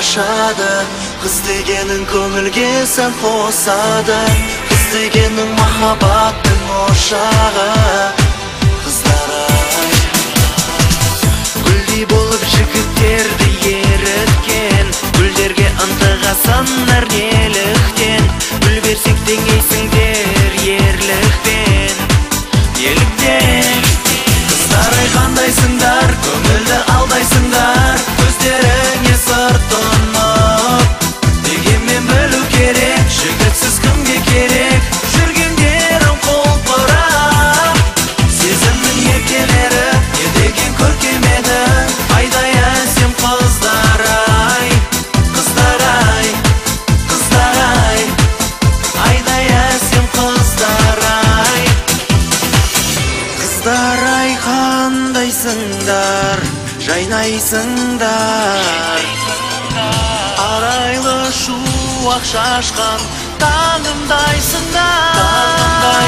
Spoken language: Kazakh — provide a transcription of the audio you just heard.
ашады. Қыз дегенің көңілге сән қосады. Қыз дегенің махаббаттың ошағы. Қыздар-ай, гүлдей болып жігіттерді еріткен, гүлдерге ынтығасындар неліктен. Гүл берсек теңейсіңдер ерлікпен, еліктен. Қыздар-ай, қандайсыңдар, көңілді алдайсыңдар, көздеріңе сыр тұнып. Дегенмен білу керек, жігітсіз кімге керек, жүргендерім қолпырап. Сезімнің еркелері не деген көркем еді, айдай әсем қыздар-ай. Қыздар-ай, қыздар-ай, айдай әсем қыздар-ай. Қыздар-ай, қандайсыңдар, жайнайсыңдар, арайлы шуақ шашқан таңымдайсыңдар.